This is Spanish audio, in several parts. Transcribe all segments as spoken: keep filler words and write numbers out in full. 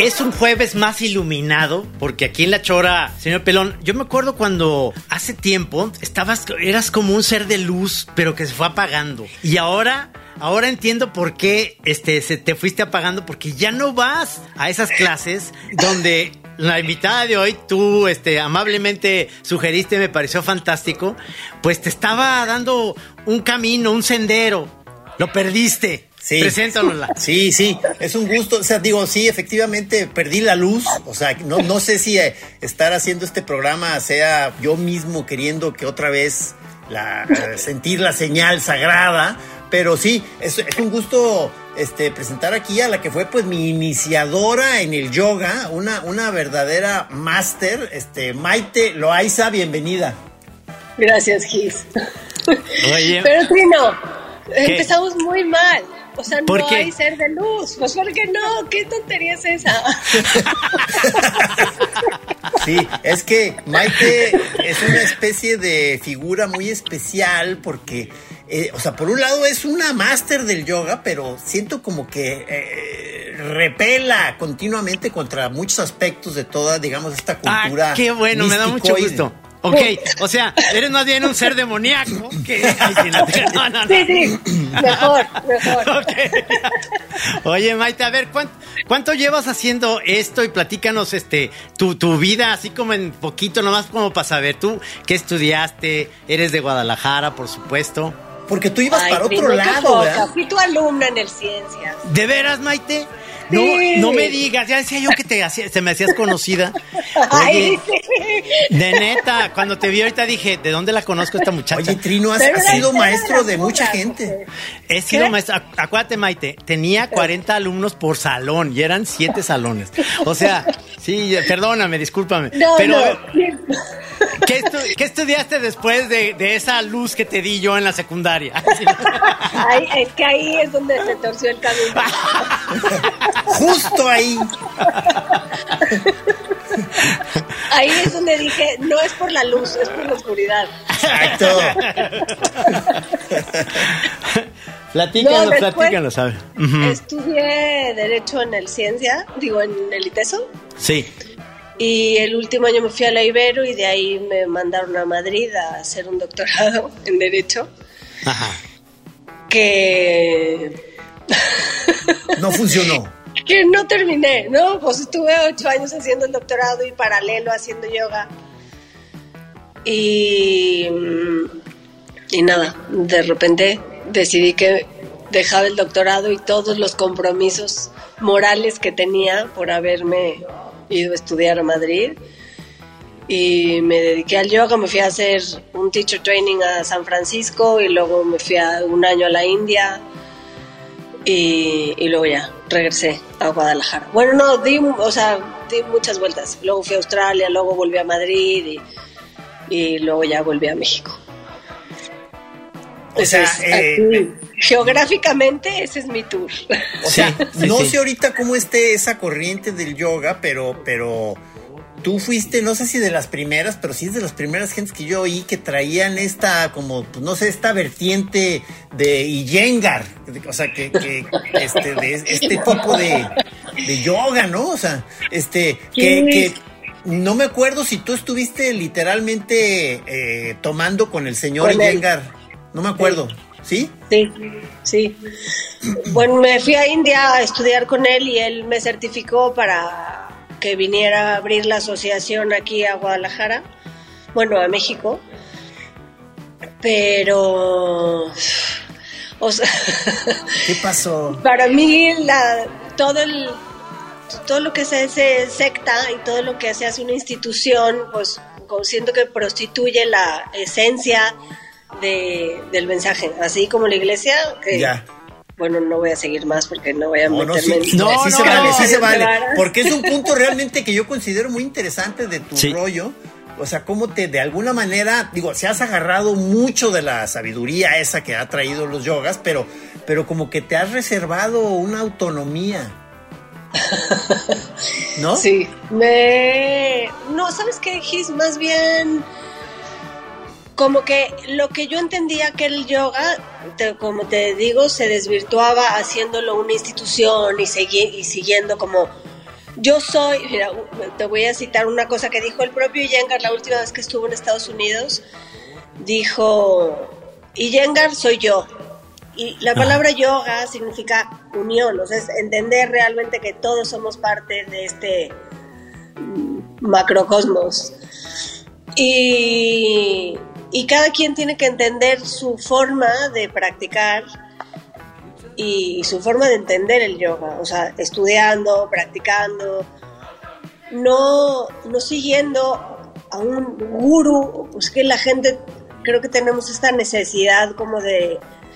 es un jueves más iluminado, porque aquí en La Chora, señor Pelón, yo me acuerdo cuando hace tiempo estabas, eras como un ser de luz, pero que se fue apagando. Y ahora, ahora entiendo por qué este, se te fuiste apagando, porque ya no vas a esas clases donde la invitada de hoy, tú este, amablemente sugeriste, me pareció fantástico, pues te estaba dando un camino, un sendero. Lo perdiste. Sí. Preséntanosla. Sí, sí, es un gusto. O sea, digo, sí, efectivamente perdí la luz. O sea, no, no sé si eh, estar haciendo este programa sea yo mismo queriendo que otra vez la, eh, sentir la señal sagrada. Pero sí, es, es un gusto este, presentar aquí a la que fue pues mi iniciadora en el yoga, una, una verdadera máster, este, Maite Loaiza, bienvenida. Gracias, Gis. Oye. Pero Trino, ¿qué? Empezamos muy mal. O sea, ¿Por no qué? hay ser de luz. Pues ¿por qué no? ¿Qué tontería es esa? Sí, es que Maite es una especie de figura muy especial porque, eh, o sea, por un lado es una máster del yoga, pero siento como que eh, repela continuamente contra muchos aspectos de toda, digamos, esta cultura. Ah, qué bueno, me da mucho místicoide. gusto. Ok, o sea, eres más bien un ser demoníaco que... Ay, sí, no, te- no, no, no. Sí, sí. Mejor, mejor. Ok. Oye, Maite, a ver, ¿cuánto, ¿cuánto llevas haciendo esto? Y platícanos este, tu, tu vida, así como en poquito, nomás como para saber. ¿Tú qué estudiaste? Eres de Guadalajara, por supuesto. Porque tú ibas Ay, para Trino, otro qué lado, poca. ¿verdad? Fui tu alumna en el Ciencias. ¿De veras, Maite? No, Sí. no me digas, ya decía yo que te, hacía, te me hacías conocida. Ay, Oye, sí. de neta, cuando te vi ahorita dije, ¿de dónde la conozco esta muchacha? Oye, Trino, has, Pero has era- sido era maestro las de mucha puras, gente. He sido ¿Qué? maestra, acu- acuérdate, Maite, tenía cuarenta alumnos por salón y eran siete salones. O sea, sí, perdóname, discúlpame. No, pero, no. ¿qué, estu- qué estudiaste después de, de esa luz que te di yo en la secundaria? Ay, es que ahí es donde se torció el camino. Justo ahí. Ahí es donde dije, no es por la luz, es por la oscuridad. Exacto. Platícanos, No, después- platícanos, a ver. Ujú. Estudié Derecho en el Ciencia, digo, en el ITESO. Sí. Y el último año me fui a la Ibero y de ahí me mandaron a Madrid a hacer un doctorado en Derecho. Ajá. Que... No funcionó. que no terminé, ¿no? Pues estuve ocho años haciendo el doctorado y paralelo haciendo yoga. Y... Y nada, de repente decidí que dejaba el doctorado y todos los compromisos morales que tenía por haberme ido a estudiar a Madrid. Y me dediqué al yoga, me fui a hacer un teacher training a San Francisco y luego me fui a un año a la India y, y luego ya regresé a Guadalajara. Bueno, no, di, o sea, di muchas vueltas. Luego fui a Australia, luego volví a Madrid y, y luego ya volví a México. O sea, Ese es, eh, aquí, geográficamente ese es mi tour. O sea, Sí, sí, no sí. sé ahorita cómo esté esa corriente del yoga, pero, pero tú fuiste, no sé si de las primeras, pero sí es de las primeras gentes que yo oí que traían esta, como, pues no sé, esta vertiente de Iyengar, o sea, que, que este, de este tipo de, de yoga, ¿no? O sea, este, que, que no me acuerdo si tú estuviste literalmente eh, tomando con el señor Con él. Iyengar, no me acuerdo, ¿sí? Sí, sí. Bueno, me fui a India a estudiar con él y él me certificó para que viniera a abrir la asociación aquí a Guadalajara, bueno, a México. Pero, o sea, ¿Qué pasó? para mí la, todo el, todo lo que se hace secta y todo lo que se hace una institución, pues como siento que prostituye la esencia de, del mensaje, así como la iglesia, que Ya. bueno, no voy a seguir más porque no voy a No, no, meterme sí, en- No, sí no, se vale, no, sí se vale. claro. Porque es un punto realmente que yo considero muy interesante de tu Sí. rollo. O sea, cómo te, de alguna manera, digo, se has agarrado mucho de la sabiduría esa que ha traído los yogas, pero, pero como que te has reservado una autonomía. ¿No? Sí, me... No, ¿sabes qué, Gis? Más bien... Como que lo que yo entendía que el yoga, te- como te digo, se desvirtuaba haciéndolo una institución y, segui- y siguiendo como yo soy, mira, te voy a citar una cosa que dijo el propio Iyengar la última vez que estuvo en Estados Unidos. Dijo, Iyengar soy yo. Y la palabra ah. yoga significa unión, o sea, es entender realmente que todos somos parte de este macrocosmos. Y, y cada quien tiene que entender su forma de practicar y su forma de entender el yoga, o sea, estudiando, practicando, no, no siguiendo a un gurú. Pues que la gente, creo que tenemos esta necesidad como de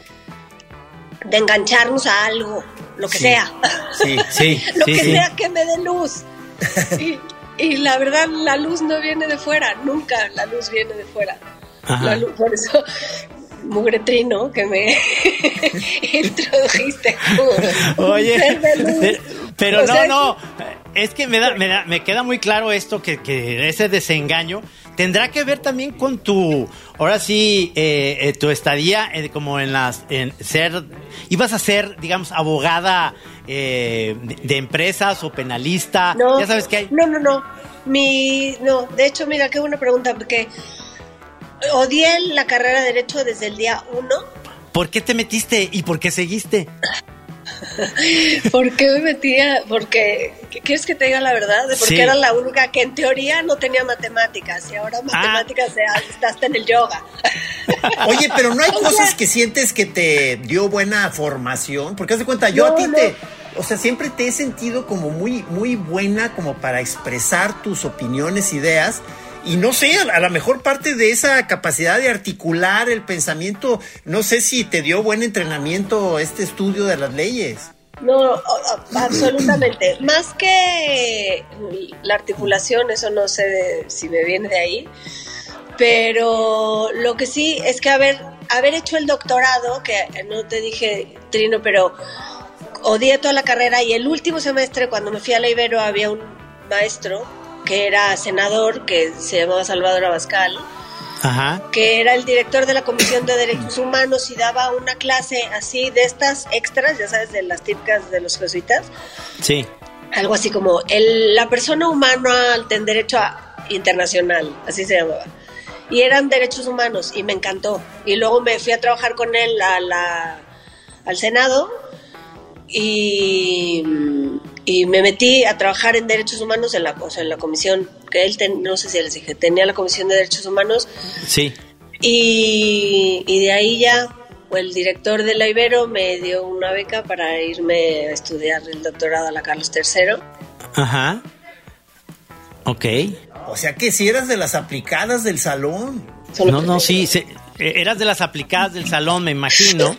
de engancharnos a algo, lo que sí, sea, sí, sí, lo sí, que sí. sea que me dé luz. Y, y la verdad, la luz no viene de fuera, nunca la luz viene de fuera. La luz, por eso, mugre Trino, que me introdujiste como Oye, ser de luz. De, pero o no, sea, no, es que me da, me da, me queda muy claro esto, que, que ese desengaño tendrá que ver también con tu, ahora sí, eh, eh, tu estadía eh, como en las, en ser, ibas a ser, digamos, abogada eh, de, de empresas o penalista, no, ya sabes que hay. No, no, no, mi, no, de hecho, mira, qué buena pregunta, porque odié la carrera de Derecho desde el día uno. ¿Por qué te metiste y por qué seguiste? ¿Por qué me metía? Porque, ¿quieres que te diga la verdad? Porque sí. era la única que en teoría no tenía matemáticas, y ahora matemáticas ah. está hasta en el yoga. Oye, pero no hay o cosas sea, que sientes que te dio buena formación, porque haz de cuenta, yo no, a ti no. te, o sea, siempre te he sentido como muy, muy buena como para expresar tus opiniones, ideas. Y no sé, a lo mejor parte de esa capacidad de articular el pensamiento, no sé si te dio buen entrenamiento este estudio de las leyes. No, absolutamente. Más que la articulación, eso no sé de, si me viene de ahí, pero lo que sí es que haber, haber hecho el doctorado, que no te dije, Trino, pero odié toda la carrera, y el último semestre, cuando me fui a la Ibero, había un maestro que era senador, que se llamaba Salvador Abascal, Ajá. que era el director de la Comisión de Derechos Humanos, y daba una clase así de estas extras, ya sabes, de las típicas de los jesuitas. Sí. Algo así como el, la persona humana en derecho a, internacional, así se llamaba. Y eran derechos humanos, y me encantó. Y luego me fui a trabajar con él a la, al Senado, y... Y me metí a trabajar en derechos humanos en la, o sea, en la comisión, que él, ten, no sé si les dije, tenía la comisión de derechos humanos. Sí. Y, y de ahí ya, pues, el director de la Ibero me dio una beca para irme a estudiar el doctorado a la Carlos tercero. Ajá. Ok. O sea que si eras de las aplicadas del salón. Solo no, no, sí, sí, eras de las aplicadas del salón, me imagino.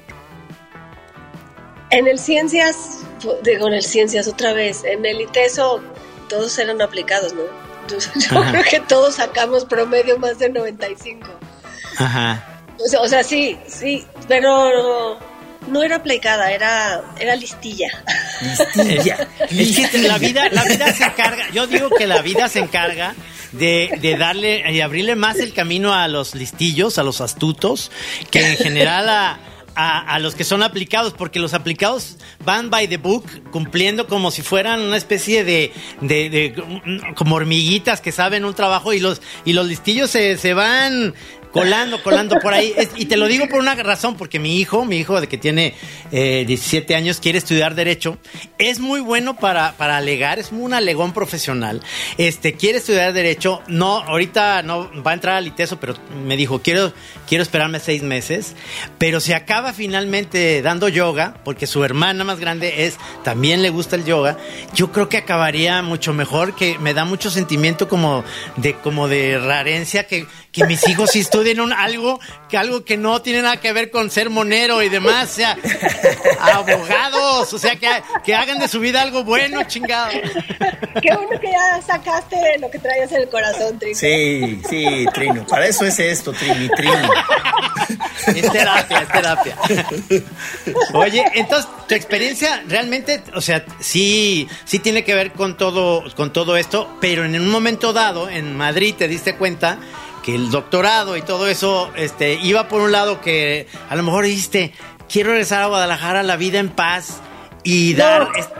En el Ciencias, digo en el Ciencias otra vez, en el ITESO todos eran aplicados, ¿no? Yo, yo creo que todos sacamos promedio más de noventa y cinco. Ajá. O sea, o sea sí, sí, pero no, no era aplicada, era, era listilla. Listilla. Es que la vida, la vida se encarga, yo digo que la vida se encarga de, de darle y abrirle más el camino a los listillos, a los astutos, que en general a A, a los que son aplicados, porque los aplicados van by the book, cumpliendo como si fueran una especie de, de, de como hormiguitas que saben un trabajo, y los y los listillos se, se van colando, colando por ahí. Es, y te lo digo por una razón, porque mi hijo, mi hijo de que tiene eh, diecisiete años, quiere estudiar Derecho. Es muy bueno para, para alegar, es un alegón profesional. Este, quiere estudiar Derecho. No, ahorita no va a entrar al ITESO, pero me dijo, quiero, quiero esperarme seis meses. Pero se acaba finalmente dando yoga, porque su hermana más grande es, también le gusta el yoga. Yo creo que acabaría mucho mejor, que me da mucho sentimiento como de, como de rarencia que, que mis hijos sí estudien un, algo, que algo que no tiene nada que ver con ser monero y demás, o sea, abogados, o sea, que, que hagan de su vida algo bueno, chingado. Qué bueno que ya sacaste lo que traías en el corazón, Trino. Sí, sí, Trino, para eso es esto, Trini, Trino. Es terapia, es terapia. Oye, entonces, tu experiencia realmente, o sea, sí, sí tiene que ver con todo, con todo esto, pero en un momento dado, en Madrid, te diste cuenta que el doctorado y todo eso este, iba por un lado, que a lo mejor dijiste, quiero regresar a Guadalajara, la vida en paz, y dar... No. Est-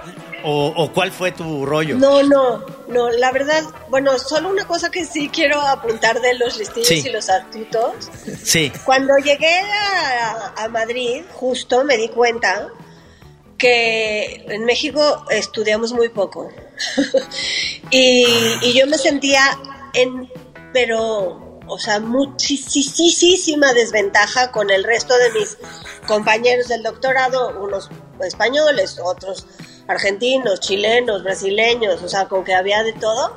o, o cuál fue tu rollo? No, no, no, la verdad, bueno, solo una cosa que sí quiero apuntar de los listillos sí. y los astutos. Sí. Cuando llegué a, a Madrid, justo me di cuenta que en México estudiamos muy poco. y, y yo me sentía en, pero, o sea, muchísima desventaja con el resto de mis compañeros del doctorado, unos españoles, otros argentinos, chilenos, brasileños, o sea, con que había de todo.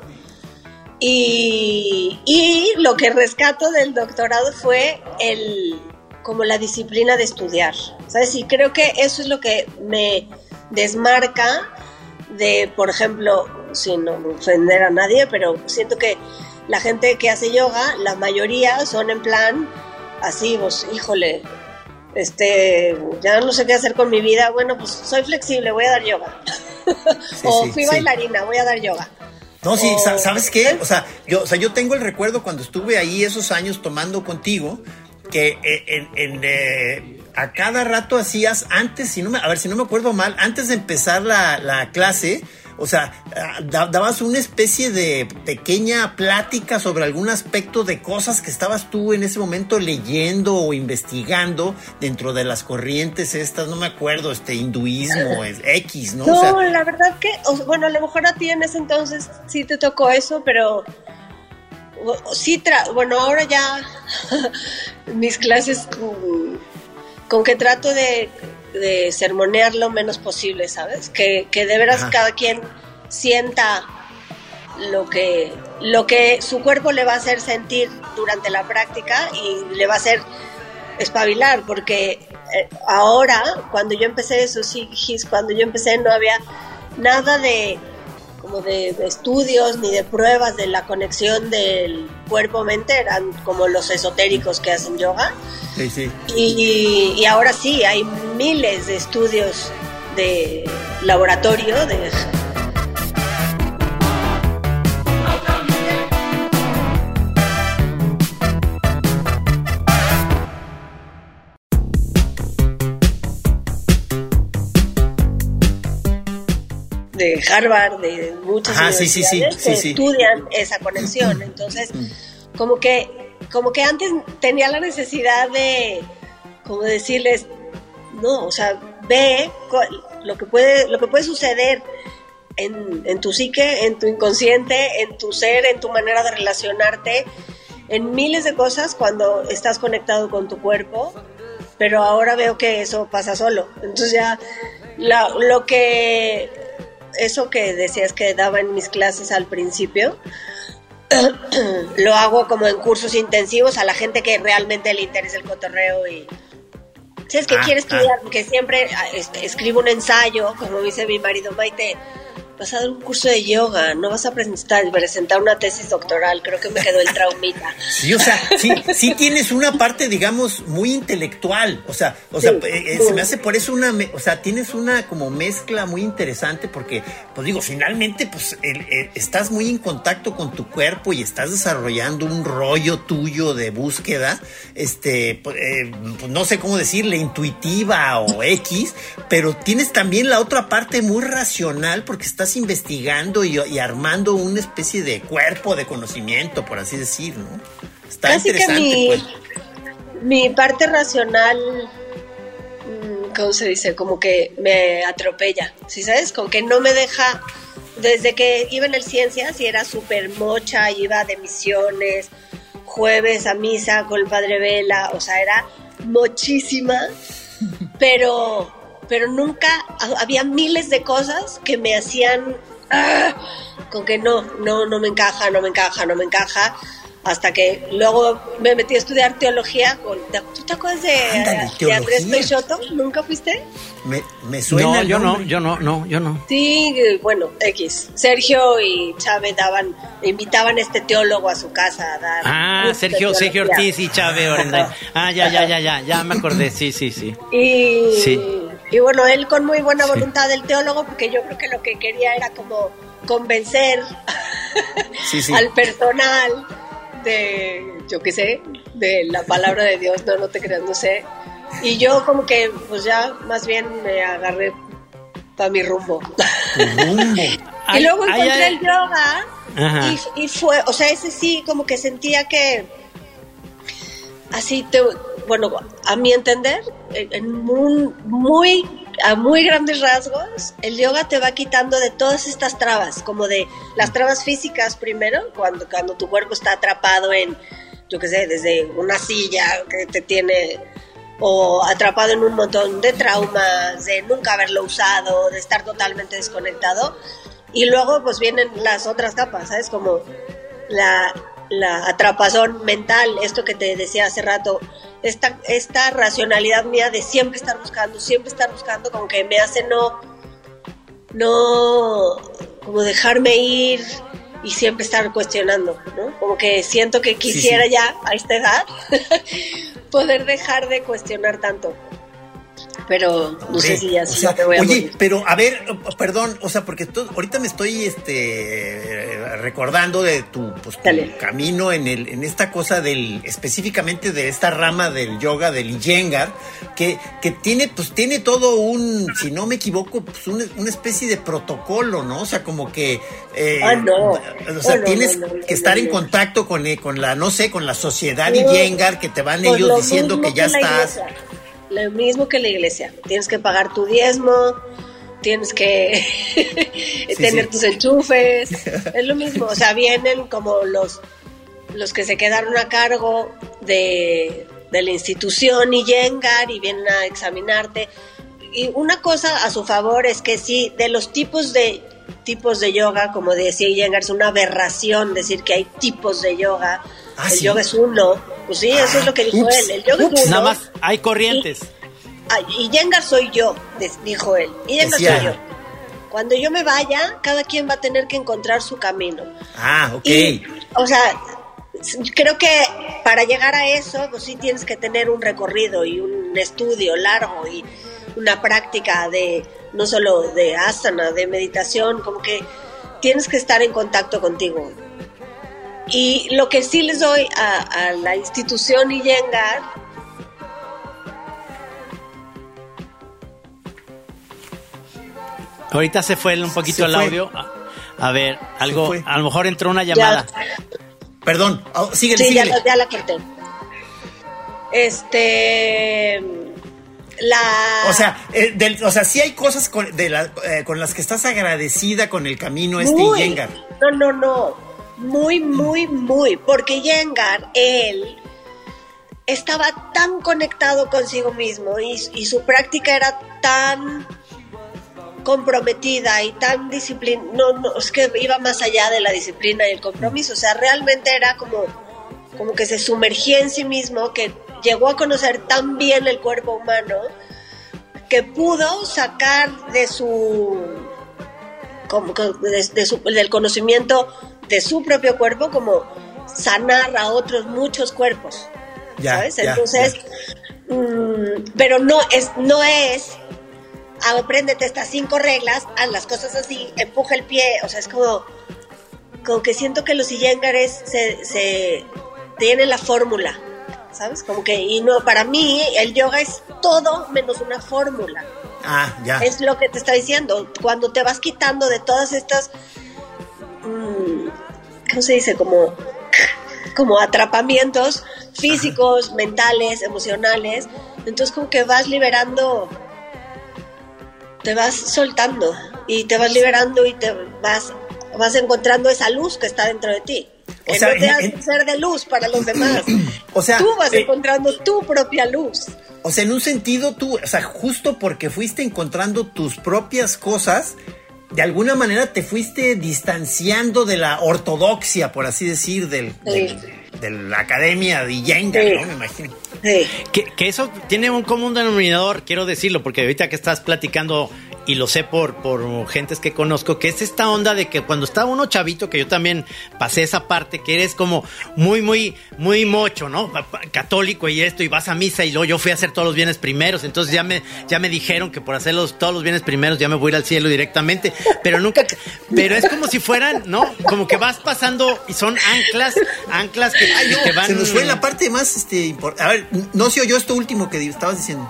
Y, y lo que rescato del doctorado fue el, como la disciplina de estudiar, ¿sabes? Y creo que eso es lo que me desmarca de, por ejemplo, sin ofender a nadie, pero siento que la gente que hace yoga, la mayoría son en plan así, pues, híjole, este, ya no sé qué hacer con mi vida, bueno, pues soy flexible, voy a dar yoga. Sí, o sí, fui sí. bailarina, voy a dar yoga. No, sí, o... ¿sabes qué? O sea, yo, o sea, yo tengo el recuerdo cuando estuve ahí esos años tomando contigo, que en, en, eh, a cada rato hacías antes, si no me, a ver si no me acuerdo mal, antes de empezar la, la clase, o sea, dabas una especie de pequeña plática sobre algún aspecto de cosas que estabas tú en ese momento leyendo o investigando dentro de las corrientes estas, no me acuerdo, este hinduismo, X, ¿no? No, o sea, la verdad que, bueno, a lo mejor a ti en ese entonces sí te tocó eso, pero sí, tra- bueno, ahora ya mis clases con, con que trato de... de sermonear lo menos posible, ¿sabes? Que, que de veras Ajá. cada quien sienta lo que, lo que su cuerpo le va a hacer sentir durante la práctica y le va a hacer espabilar, porque eh, ahora, cuando yo empecé esos hijis, cuando yo empecé no había nada de como de, de estudios ni de pruebas de la conexión del cuerpo-mente, eran como los esotéricos que hacen yoga. Sí, sí. Y, y ahora sí, hay miles de estudios de laboratorio de... de Harvard, de muchas Ajá, universidades sí, sí, sí, que sí, sí. estudian esa conexión. Entonces, como que, como que antes tenía la necesidad de, como decirles, no, o sea, ve lo que puede, lo que puede suceder en, en tu psique, en tu inconsciente, en tu ser, en tu manera de relacionarte, en miles de cosas cuando estás conectado con tu cuerpo, pero ahora veo que eso pasa solo. Entonces ya, la, lo que... eso que decías que daba en mis clases al principio, lo hago como en cursos intensivos a la gente que realmente le interesa el cotorreo y si es que ah, quiere estudiar, ah. porque siempre este, escribo un ensayo, como dice mi marido, Maite, vas a dar un curso de yoga, no vas a presentar, presentar una tesis doctoral, creo que me quedó el traumita. Sí, o sea, sí, sí tienes una parte, digamos, muy intelectual, o sea, o sea, sí, eh, sí. se me hace por eso una, o sea, tienes una como mezcla muy interesante porque, pues digo, finalmente, pues, el, el, estás muy en contacto con tu cuerpo y estás desarrollando un rollo tuyo de búsqueda, este, pues, eh, pues no sé cómo decirle, intuitiva o X, pero tienes también la otra parte muy racional porque estás investigando y, y armando una especie de cuerpo de conocimiento, por así decir, ¿no? Está Casi interesante, que mi, pues. Mi parte racional, ¿cómo se dice? Como que me atropella, ¿sí sabes? Como que no me deja, desde que iba en el Ciencias y era súper mocha, iba de misiones, jueves a misa con el Padre Vela, o sea, era mochísima, pero... pero nunca, había miles de cosas que me hacían ¡ah! Con que no, no, no me encaja, no me encaja, no me encaja, hasta que luego me metí a estudiar teología. Con, ¿tú te acuerdas de, Ándale, de Andrés Peixoto? ¿Nunca fuiste? Me, me suena. No, yo no, yo no, no, yo no. Sí, bueno, X. Sergio y Chávez daban, invitaban a este teólogo a su casa a dar. Ah, Sergio, Sergio Ortiz y Chávez Orendain. Ah, ya, ya, ya, ya, ya me acordé, sí, sí, sí. Y, sí. y bueno, él con muy buena voluntad sí. del teólogo, porque yo creo que lo que quería era como convencer sí, sí. al personal de, yo qué sé, de la palabra de Dios, no, no te creas, no sé. Y yo como que, pues ya, más bien me agarré para mi rumbo. rumbo. Y luego encontré ay, ay. el yoga y, y fue, o sea, ese sí como que sentía que así te, bueno, a mi entender, en un, muy, a muy grandes rasgos, el yoga te va quitando de todas estas trabas, como de las trabas físicas primero, cuando, cuando tu cuerpo está atrapado en, yo qué sé, desde una silla que te tiene, o atrapado en un montón de traumas, de nunca haberlo usado, de estar totalmente desconectado. Y luego pues vienen las otras capas, ¿sabes? Como la, la atrapazón mental, esto que te decía hace rato, esta, esta racionalidad mía de siempre estar buscando, siempre estar buscando, como que me hace no, no, como dejarme ir y siempre estar cuestionando, ¿no? Como que siento que quisiera sí, sí. ya a esta edad poder dejar de cuestionar tanto. Pero no Hombre, sé si ya sí, o sea, te voy a oye, morir. Pero a ver, perdón, o sea, porque tú, ahorita me estoy este recordando de tu, pues, tu camino en el en esta cosa del específicamente de esta rama del yoga del Iyengar, que que tiene pues tiene todo un, si no me equivoco, pues una, una especie de protocolo, ¿no? O sea, como que eh, ah, no. o sea, oh, no, tienes no, no, no, que estar no, no. en contacto con con la no sé, con la sociedad no, Iyengar, que te van ellos diciendo que ya que estás iglesia. Lo mismo que la iglesia, tienes que pagar tu diezmo, tienes que sí, tener sí. tus enchufes, es lo mismo, o sea, vienen como los, los que se quedaron a cargo de, de la institución Iyengar y vienen a examinarte. Y una cosa a su favor es que sí, de los tipos de tipos de yoga, como decía Iyengar, es una aberración decir que hay tipos de yoga. Ah, el ¿sí? yoga es uno. Pues sí, ah, eso es lo que dijo ups, él. El yoga ups, es uno. Nada más hay corrientes. Y, y Iyengar soy yo, dijo él. Iyengar soy yo. Cuando yo me vaya, cada quien va a tener que encontrar su camino. Ah, ok. Y, o sea, creo que para llegar a eso, pues sí tienes que tener un recorrido y un estudio largo y una práctica de, no solo de asana, de meditación, como que tienes que estar en contacto contigo. Y lo que sí les doy a, a la institución Iyengar, ahorita se fue un poquito se el fue. audio. A, a ver, algo, a lo mejor entró una llamada. Ya. Perdón, síguele, sí, síguele. Ya, ya la corté. Este... La... O sea, eh, del, o sea, sí hay cosas con, de la, eh, con las que estás agradecida con el camino este muy, Iyengar. No, no, no. Muy, muy, muy. Porque Iyengar, él estaba tan conectado consigo mismo y, y su práctica era tan comprometida y tan disciplina. No, no, es que iba más allá de la disciplina y el compromiso. O sea, realmente era como, como que se sumergía en sí mismo, que llegó a conocer tan bien el cuerpo humano que pudo sacar de su, como, de, de su del conocimiento de su propio cuerpo, como sanar a otros muchos cuerpos, ya, ¿sabes? Ya, Entonces, ya. Mmm, pero no es, no es, apréndete estas cinco reglas, haz las cosas así, empuja el pie, o sea, es como, como que siento que los Iyengares se, se tienen la fórmula, ¿sabes? Como que, y no, para mí el yoga es todo menos una fórmula. Ah, ya. Es lo que te está diciendo. Cuando te vas quitando de todas estas, mmm, ¿cómo se dice? Como, como atrapamientos físicos, ajá, mentales, emocionales. Entonces como que vas liberando, te vas soltando y te vas liberando y te vas, vas encontrando esa luz que está dentro de ti. O sea, no te hace en, ser de luz para los demás. O sea, tú vas eh, encontrando tu propia luz. O sea, en un sentido tú, o sea, justo porque fuiste encontrando tus propias cosas, de alguna manera te fuiste distanciando de la ortodoxia, por así decir, del, sí. del, de la academia de Iyengar, sí. ¿no? Me imagino. Sí. Que, que eso tiene un común denominador, quiero decirlo, porque ahorita que estás platicando, y lo sé por, por gentes que conozco, que es esta onda de que cuando estaba uno chavito, que yo también pasé esa parte, que eres como muy, muy, muy mocho, ¿no? Católico y esto, y vas a misa, y luego yo fui a hacer todos los bienes primeros, entonces ya me, ya me dijeron que por hacer los, todos los bienes primeros ya me voy a ir al cielo directamente, pero nunca, pero es como si fueran, ¿no? Como que vas pasando y son anclas, anclas que, Ay, no, que van... Se nos fue la parte más, este, import- a ver, no se oyó esto último que estabas diciendo.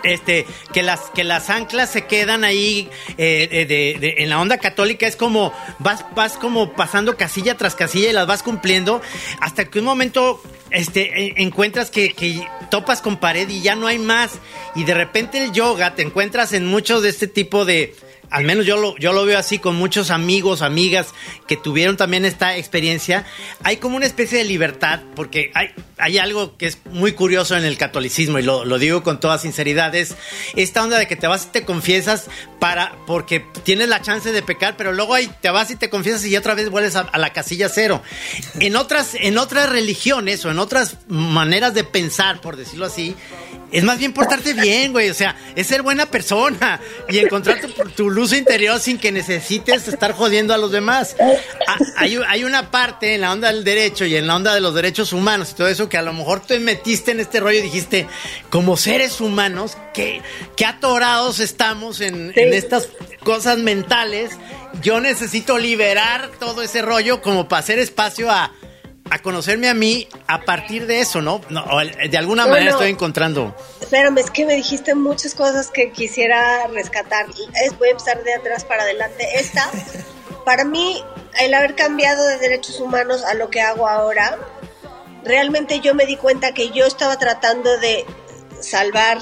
este, que las, que las anclas se quedan ahí eh, de, de, de, en la onda católica. Es como, vas, vas como pasando casilla tras casilla y las vas cumpliendo hasta que un momento este, encuentras que, que topas con pared y ya no hay más. Y de repente el yoga te encuentras en muchos de este tipo de... Al menos yo lo, yo lo veo así con muchos amigos, amigas que tuvieron también esta experiencia. Hay como una especie de libertad, porque hay, hay algo que es muy curioso en el catolicismo, y lo, lo digo con toda sinceridad, es esta onda de que te vas y te confiesas para, porque tienes la chance de pecar, pero luego ahí te vas y te confiesas y otra vez vuelves a, a la casilla cero. En otras, en otras religiones o en otras maneras de pensar, por decirlo así, es más bien portarte bien, güey. O sea, es ser buena persona y encontrar tu, tu luz interior sin que necesites estar jodiendo a los demás. Ah, hay, hay una parte en la onda del derecho y en la onda de los derechos humanos y todo eso que a lo mejor te metiste en este rollo y dijiste, como seres humanos, qué, qué atorados estamos en, sí. en estas cosas mentales. Yo necesito liberar todo ese rollo como para hacer espacio a... a conocerme a mí a partir de eso, ¿no? no de alguna no, manera no. estoy encontrando. Espérame, es que me dijiste muchas cosas que quisiera rescatar. Es, voy a empezar de atrás para adelante. Esta, para mí, el haber cambiado de derechos humanos a lo que hago ahora, realmente yo me di cuenta que yo estaba tratando de salvar,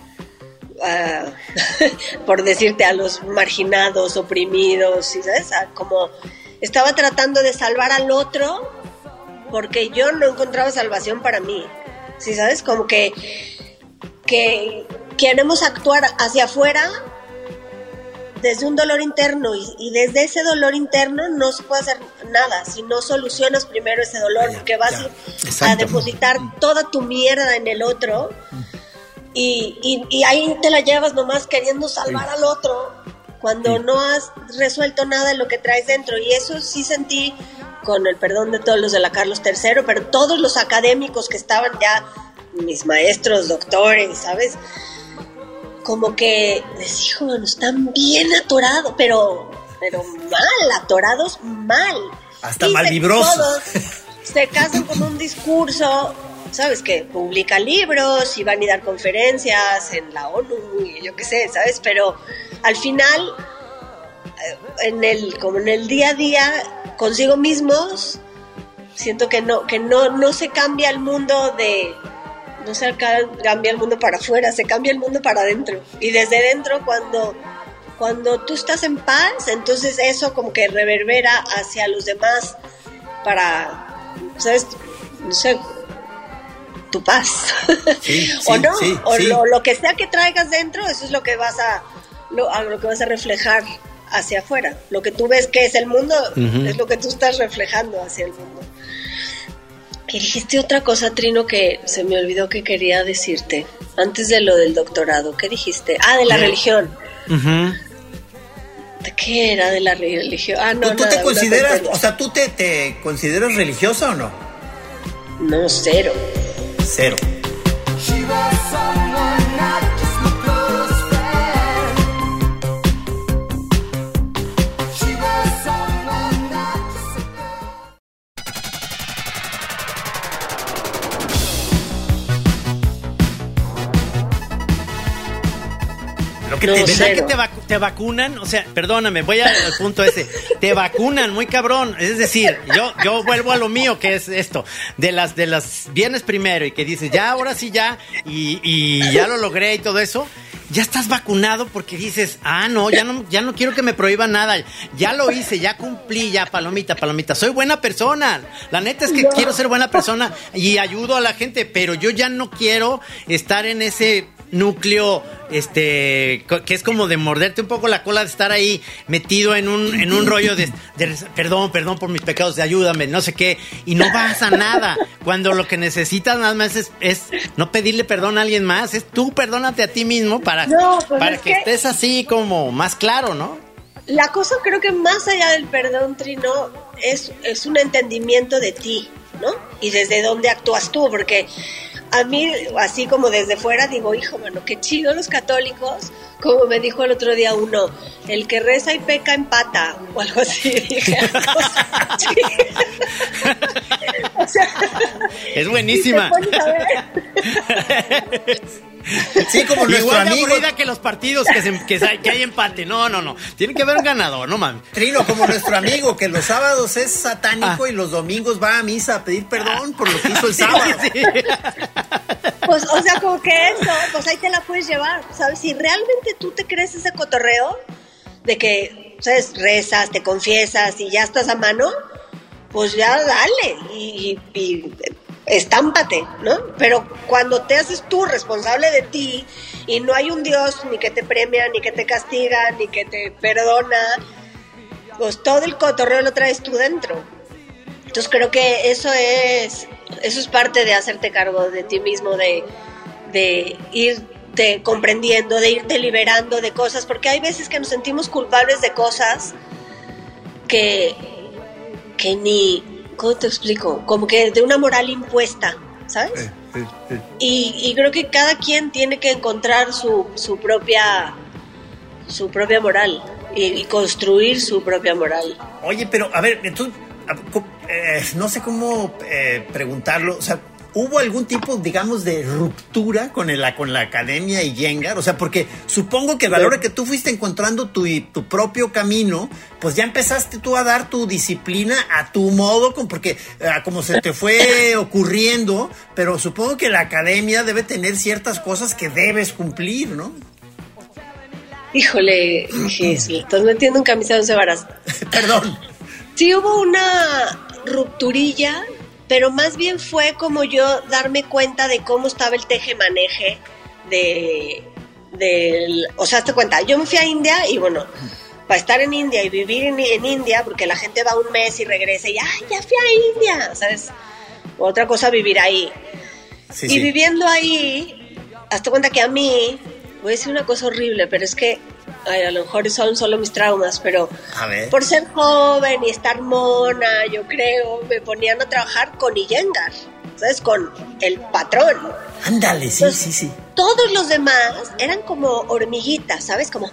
uh, por decirte, a los marginados, oprimidos, ¿sabes? Como estaba tratando de salvar al otro, porque yo no encontraba salvación para mí, ¿sí sabes? Como que, que queremos actuar hacia afuera desde un dolor interno y, y desde ese dolor interno no se puede hacer nada si no solucionas primero ese dolor, ya, porque vas ya. a depositar toda tu mierda en el otro y, y, y ahí te la llevas nomás queriendo salvar sí. al otro cuando sí. no has resuelto nada de lo que traes dentro. Y eso sí sentí, con el perdón de todos los de la Carlos tercero, pero todos los académicos que estaban ya, mis maestros, doctores, ¿sabes? Como que les dijo, bueno, están bien atorados, pero, pero mal, atorados mal. Hasta malvibrosos. Todos se casan con un discurso, ¿sabes? Que publica libros y van a dar conferencias en la ONU y yo qué sé, ¿sabes? Pero al final, en el, como en el día a día, consigo mismos, siento que no, que no, no se cambia el mundo de, no se cambia el mundo para afuera, se cambia el mundo para adentro. Y desde dentro, cuando, cuando tú estás en paz, entonces eso como que reverbera hacia los demás para, ¿sabes? No sé, tu paz. Sí, o sí, no, sí, o sí. Lo, lo que sea que traigas dentro, eso es lo que vas a, lo, a lo que vas a reflejar hacia afuera. Lo que tú ves que es el mundo, uh-huh. es lo que tú estás reflejando hacia el mundo. Y dijiste otra cosa, Trino, que se me olvidó que quería decirte antes de lo del doctorado. ¿Qué dijiste? Ah, de la uh-huh. religión. Uh-huh. ¿De qué era de la religión? Ah, no, ¿Tú nada, te consideras, o sea, tú te, te consideras religiosa o no? No, cero. Cero. Que te, ¿verdad que te, vac- te vacunan? O sea, perdóname, voy al, al punto ese. Te vacunan, muy cabrón. Es decir, yo, yo vuelvo a lo mío, que es esto, de las, de las viernes primero, y que dices, ya, ahora sí, ya, y, y ya lo logré y todo eso. Ya estás vacunado porque dices, ah, no, ya no, ya no quiero que me prohíban nada. Ya lo hice, ya cumplí, ya, palomita, palomita. Soy buena persona. La neta es que no. quiero ser buena persona y ayudo a la gente, pero yo ya no quiero estar en ese núcleo, este, que es como de morderte un poco la cola, de estar ahí metido en un, en un rollo de, de perdón, perdón por mis pecados, de ayúdame, no sé qué, y no vas a nada, cuando lo que necesitas nada más es, es no pedirle perdón a alguien más, es tú perdónate a ti mismo para, no, pues para que, que estés así como más claro, ¿no? La cosa creo que más allá del perdón, Trino, es, es un entendimiento de ti, ¿no? Y desde dónde actúas tú, porque a mí, así como desde fuera, digo, hijo, mano, qué chido los católicos, como me dijo el otro día uno, el que reza y peca empata, o algo así, dije, O sea, es buenísima. Si te pones a ver. Sí, como nuestro igual de amigo. aburrida que los partidos que, se, que, que hay empate. No, no, no. Tiene que haber un ganador, no mames. Trino, como nuestro amigo, que los sábados es satánico Ah. y los domingos va a misa a pedir perdón por lo que hizo el sábado. Sí, sí. Pues, o sea, como que eso, pues ahí te la puedes llevar, ¿sabes? Si realmente tú te crees ese cotorreo de que, ¿sabes? Rezas, te confiesas y ya estás a mano, pues ya dale y, y, y estámpate, ¿no? Pero cuando te haces tú responsable de ti y no hay un Dios ni que te premia, ni que te castiga, ni que te perdona, pues todo el cotorreo lo traes tú dentro. Entonces creo que eso es eso es parte de hacerte cargo de ti mismo, de, de irte comprendiendo, de irte liberando de cosas, porque hay veces que nos sentimos culpables de cosas que, que ni, ¿cómo te explico? Como que de una moral impuesta, ¿sabes? Sí, sí, sí. Y, y creo que cada quien tiene que encontrar su, su propia su propia moral y, y construir su propia moral. Oye, pero a ver, tú, eh, no sé cómo eh, preguntarlo, o sea, ¿hubo algún tipo, digamos, de ruptura con, el, con la academia y Iyengar? O sea, porque supongo que a la hora que tú fuiste encontrando tu, tu propio camino, pues ya empezaste tú a dar tu disciplina a tu modo, porque como se te fue ocurriendo, pero supongo que la academia debe tener ciertas cosas que debes cumplir, ¿no? Híjole, Jesús, estás metiendo en camisa de once varas. Perdón. Sí hubo una rupturilla, pero más bien fue como yo darme cuenta de cómo estaba el teje-maneje de, del, o sea, hazte cuenta, yo me fui a India y bueno, para estar en India y vivir en, en India, porque la gente va un mes y regresa y ¡ay, ya fui a India! ¿Sabes? Otra cosa vivir ahí. Sí, y sí. viviendo ahí, hazte cuenta que a mí, voy a decir una cosa horrible, pero es que ay, a lo mejor son solo mis traumas, pero A ver. por ser joven y estar mona, yo creo, me ponían a trabajar con Iyengar, ¿sabes? Con el patrón. Ándale, sí, Entonces, sí, sí. Todos los demás eran como hormiguitas, ¿sabes? Como,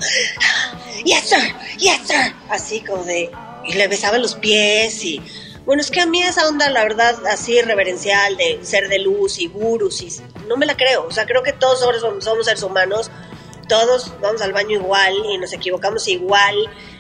yes sir, yes sir, así como de, y le besaban los pies y, bueno, es que a mí esa onda, la verdad, así reverencial de ser de luz y gurus, y no me la creo, o sea, creo que todos somos, somos seres humanos, todos vamos al baño igual y nos equivocamos igual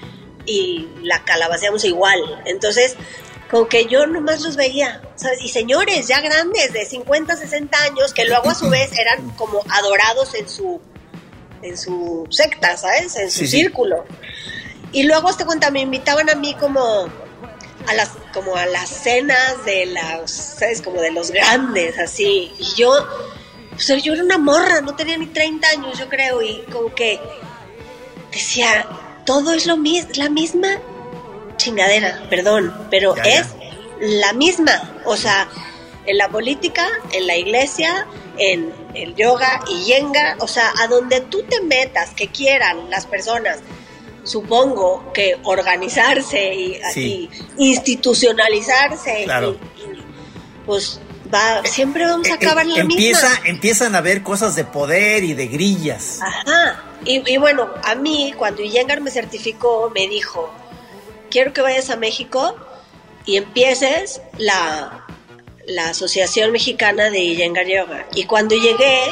y la calabaceamos igual, entonces como que yo nomás los veía, ¿sabes? Y señores ya grandes de cincuenta, sesenta años que luego a su vez eran como adorados en su en su secta, ¿sabes? En su Sí, sí. círculo. Y luego hasta cuenta me invitaban a mí como a las como a las cenas de las, ¿sabes? Como de los grandes así. Y yo o sea, yo era una morra, no tenía ni treinta años, yo creo, y como que decía, todo es lo mismo, la misma chingadera, perdón, pero Ya, ya. es la misma, o sea, en la política, en la iglesia, en el yoga y Iyengar, o sea, a donde tú te metas, que quieran las personas, supongo que organizarse y, Sí. y institucionalizarse, Claro. y, y, pues va, siempre vamos a acabar en la Empieza, misma. empiezan a ver cosas de poder y de grillas. Ajá. Y, y bueno, a mí, cuando Iyengar me certificó, me dijo, quiero que vayas a México y empieces la, la Asociación Mexicana de Iyengar Yoga. Y cuando llegué,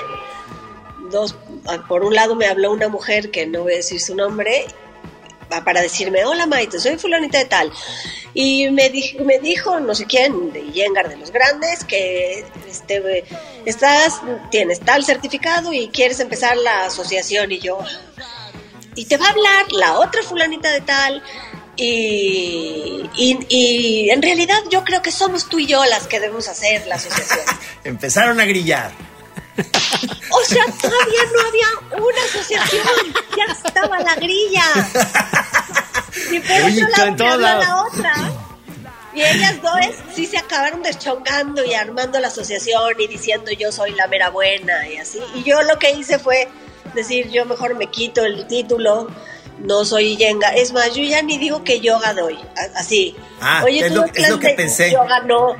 dos, por un lado me habló una mujer, que no voy a decir su nombre, para decirme, hola Maite, soy fulanita de tal. Y me dijo, me dijo no sé quién, de Iyengar, de los grandes, que este, estás, tienes tal certificado y quieres empezar la asociación. Y yo, y te va a hablar la otra fulanita de tal. Y, y, y en realidad yo creo que somos tú y yo las que debemos hacer la asociación. Empezaron a grillar. O sea, todavía no había una asociación, ya estaba la grilla. Y por Oye, otro lado en me todos habló lados. la otra. Y ellas dos sí se acabaron deschongando y armando la asociación y diciendo yo soy la mera buena y así. Y yo lo que hice fue decir yo mejor me quito el título, no soy Iyengar. Es más, yo ya ni digo que yoga doy, así. Ah, Oye, es tú lo- das es lo clases que de pensé. yoga no.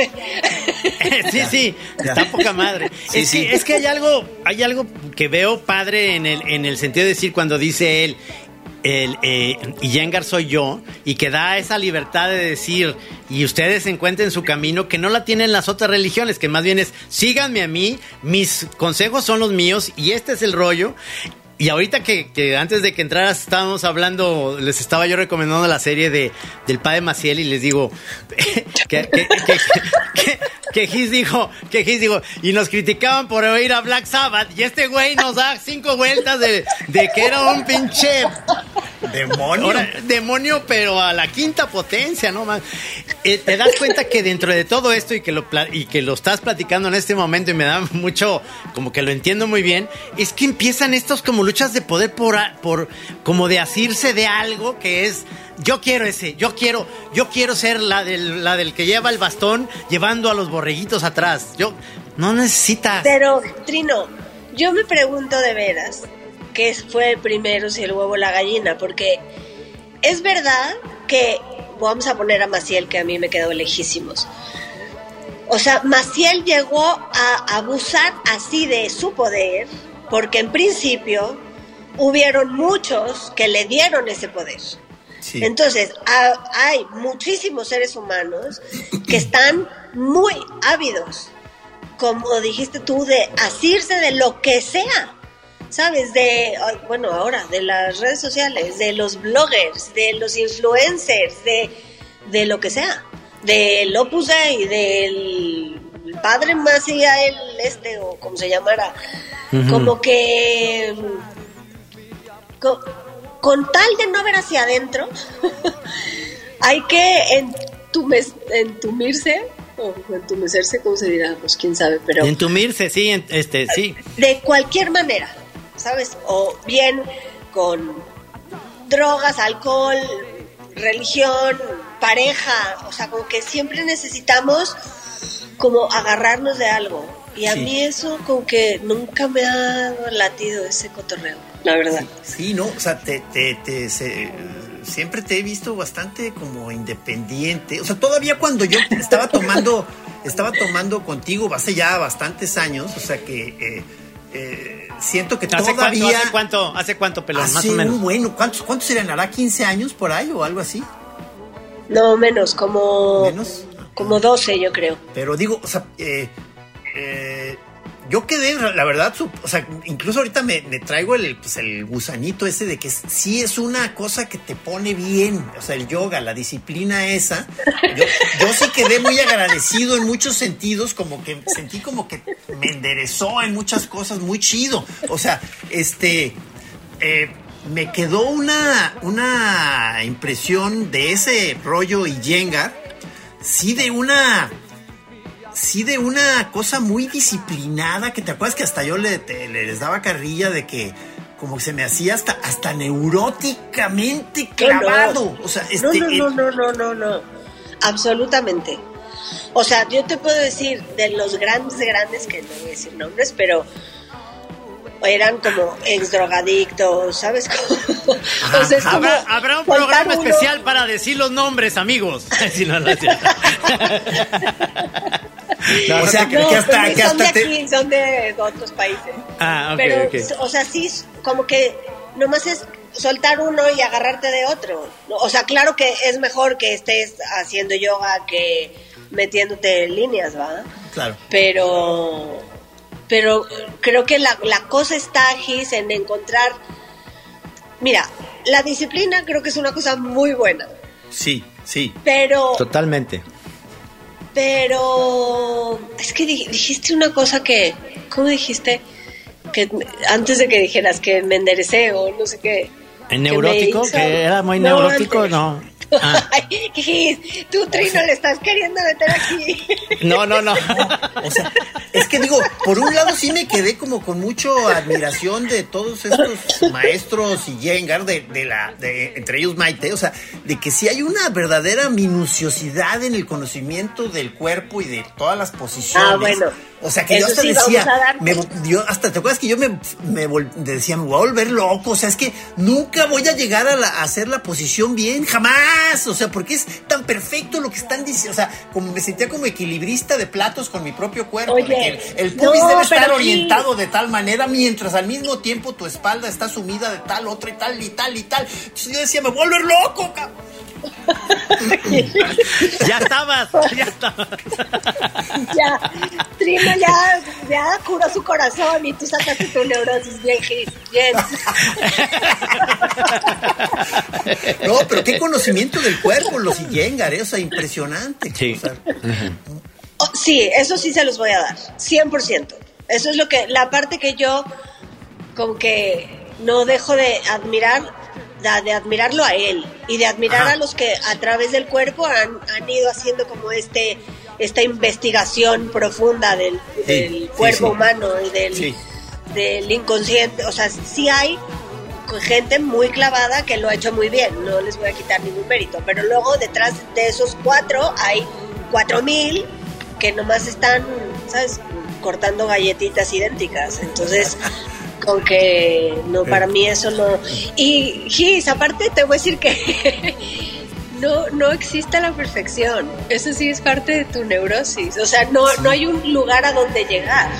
Sí, sí, Ya. está poca madre. Sí, es, sí. Que, es que hay algo, hay algo que veo padre en el, en el sentido de decir cuando dice él, el, eh, y Iyengar soy yo, y que da esa libertad de decir, y ustedes encuentren su camino, que no la tienen las otras religiones, que más bien es, síganme a mí, mis consejos son los míos, y este es el rollo. Y ahorita que, que antes de que entraras estábamos hablando, les estaba yo recomendando la serie de del padre Maciel y les digo que que que, que, que Gis dijo, que Gis dijo, y nos criticaban por oír a Black Sabbath, y este güey nos da cinco vueltas de, de que era un pinche demonio. Ahora, demonio, pero a la quinta potencia, ¿no? Eh, te das cuenta que dentro de todo esto y que lo y que lo estás platicando en este momento y me da mucho, como que lo entiendo muy bien, es que empiezan estos como luchas de poder por, por como de asirse de algo que es yo quiero ese, yo quiero, yo quiero ser la del, la del que lleva el bastón llevando a los borreguitos atrás. Yo no necesita. Pero, Trino, yo me pregunto de veras, ¿qué fue primero, si el huevo o la gallina? Porque es verdad que vamos a poner a Maciel, que a mí me quedó lejísimos. O sea, Maciel llegó a abusar así de su poder, porque en principio hubieron muchos que le dieron ese poder. Sí. Entonces, ha, hay muchísimos seres humanos que están muy ávidos, como dijiste tú, de asirse de lo que sea, ¿sabes? De, bueno, ahora, de las redes sociales, de los bloggers, de los influencers, de, de lo que sea, del Opus Dei, del padre Maciel, este, o como se llamara, uh-huh. Como que con, con tal de no ver hacia adentro, hay que entumes, entumirse, o entumecerse, ¿cómo se dirá? Pues quién sabe, pero... Entumirse, sí, este, sí. De cualquier manera, ¿sabes? O bien con drogas, alcohol, religión, pareja, o sea, como que siempre necesitamos como agarrarnos de algo. Y a sí. mí eso como que nunca me ha latido ese cotorreo, la verdad. Sí, sí, no, o sea, te, te, te se, siempre te he visto bastante como independiente. O sea, todavía cuando yo estaba tomando, estaba tomando contigo hace ya bastantes años, o sea que eh, eh, siento que ¿Hace todavía... Cuánto, ¿Hace cuánto, hace cuánto pelón, hace más o menos? Un bueno, ¿cuántos, cuántos serían? ¿Hará quince años por ahí o algo así? No, menos, como... ¿Menos? Como doce, yo creo. Pero digo, o sea, eh, eh, yo quedé, la verdad, su, o sea, incluso ahorita me, me traigo el, pues, el gusanito ese de que sí es una cosa que te pone bien, o sea, el yoga, la disciplina esa. Yo, yo sí quedé muy agradecido en muchos sentidos, como que sentí como que me enderezó en muchas cosas, muy chido. O sea, este... Eh, me quedó una, una impresión de ese rollo Iyengar, sí de una, sí de una cosa muy disciplinada, que te acuerdas que hasta yo le, te, les daba carrilla de que como que se me hacía hasta, hasta neuróticamente clavado. No, no. O sea, este, no, no, no, no, no, no, no, absolutamente. O sea, yo te puedo decir de los grandes, grandes, que no voy a decir nombres, pero eran como ex drogadictos, ¿sabes? Ajá, o sea, es como habrá, habrá un programa uno... especial para decir los nombres, amigos. Si no, no, no, o sea, que, no, que hasta, que son hasta de aquí, te... son de otros países. Ah, ok, pero, okay. O sea, sí, como que nomás es soltar uno y agarrarte de otro. O sea, claro que es mejor que estés haciendo yoga que metiéndote en líneas, ¿va? Claro. Pero... Pero creo que la, la cosa está, Gis, en encontrar... Mira, la disciplina creo que es una cosa muy buena. Sí, sí. Pero... Totalmente. Pero... Es que dijiste una cosa que... ¿Cómo dijiste? Que antes de que dijeras que me enderecé o no sé qué... ¿En neurótico? ¿Que, hizo... ¿Que era muy no, neurótico? Antes. No. Ah. Ay, Gis, tú, Trino, le estás queriendo meter aquí. No, no, no. O sea, es que digo, por un lado sí me quedé como con mucha admiración de todos estos maestros y Iyengar, de, de la, de, entre ellos Maite, o sea, de que sí hay una verdadera minuciosidad en el conocimiento del cuerpo y de todas las posiciones. Ah, bueno. O sea, que eso yo hasta sí, decía, me, yo hasta, ¿te acuerdas que yo me, me vol, decía, me voy a volver loco? O sea, es que nunca voy a llegar a, la, a hacer la posición bien, jamás. O sea, porque es tan perfecto lo que están diciendo. O sea, como me sentía como equilibrista de platos con mi propio cuerpo. Oye, el, el pubis pelvis no, debe estar pero orientado sí. de tal manera, mientras al mismo tiempo tu espalda está sumida de tal, otra y tal, y tal, y tal. Entonces yo decía, me voy a volver loco, cabrón. Ya estabas, ya estabas. Ya, Trino ya, ya curó su corazón y tú sacaste tu neurosis bien, bien. No, pero qué conocimiento del cuerpo, los Iyengar, ¿eh? O sea, impresionante. Sí. O sea, Oh, sí, eso sí se los voy a dar, cien por ciento. Eso es lo que, la parte que yo como que no dejo de admirar, de, de admirarlo a él y de admirar Ajá. a los que a través del cuerpo han, han ido haciendo como este esta investigación profunda del, Sí, del sí, cuerpo sí. humano y del, Sí. del inconsciente. O sea, sí hay gente muy clavada que lo ha hecho muy bien, no les voy a quitar ningún mérito, pero luego detrás de esos cuatro hay cuatro mil que nomás están, ¿sabes?, cortando galletitas idénticas. Entonces, con que no, para mí eso no. Y Gis, aparte te voy a decir que no, no existe la perfección. Eso sí es parte de tu neurosis. O sea, no, no hay un lugar a donde llegar.